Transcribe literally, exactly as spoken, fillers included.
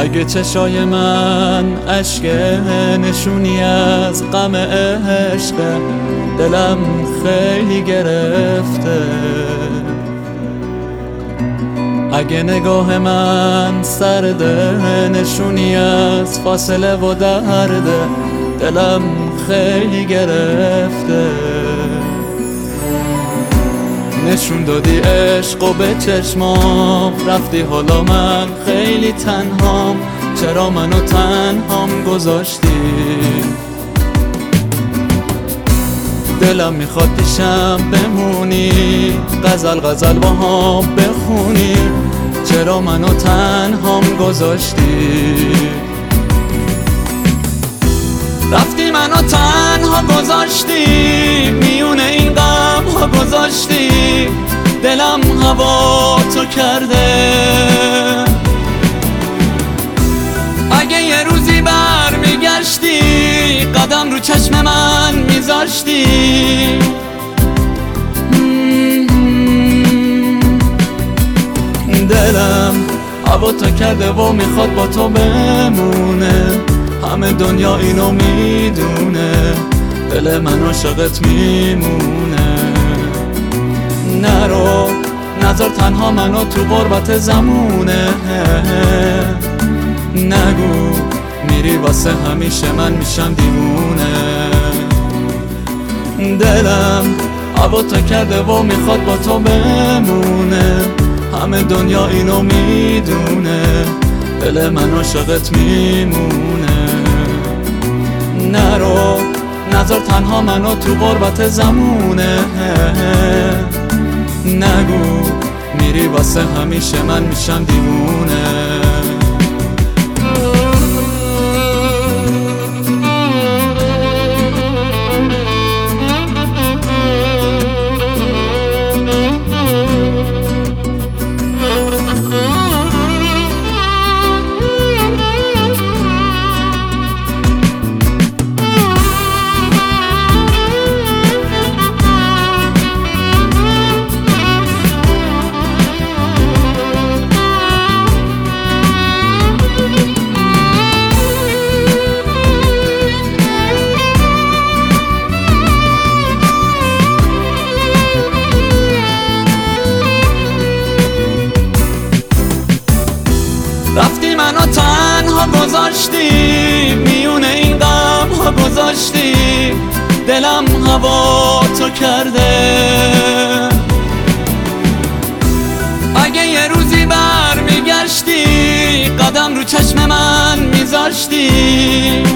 اگه چشای من اشک نشونی از غم عشق، دلم خیلی گرفته. اگه نگاه من سرده نشونی از فاصله و درده، دلم خیلی گرفته. نشون دادی عشق و به چشمام رفتی، حالا من خیلی تنهام. چرا منو تنهام گذاشتی؟ دلم میخواد پیشم بمونی، غزل غزل با هم بخونی. چرا منو تنهام گذاشتی؟ رفتی منو تنها گذاشتی، میونه این غم ها گذاشتی. دلم هوا تو کرده. اگه یه روزی بر میگشتی، قدم رو چشم من میذاشتی. دلم هوا تو کرده و میخواد با تو بمونه. همه دنیا اینو میدونه، دل من عاشقت میمونه. نرو نذار تنها منو تو غربت زمونه. نگو میری واسه همیشه من میشم دیوونه. دلم هوا تو کرده و میخواد با تو بمونه. همه دنیا اینو میدونه، دل من عاشقت میمونه. نرو نذار تنها منو تو غربت زمونه. نگو میری واسه همیشه من میشم دیوونه. رفتی منو تنها گذاشتی، میونه این غم ها گذاشتی. دلم هوا تو کرده. اگه یه روزی بر میگشتی، قدم رو چشم من میذاشتی.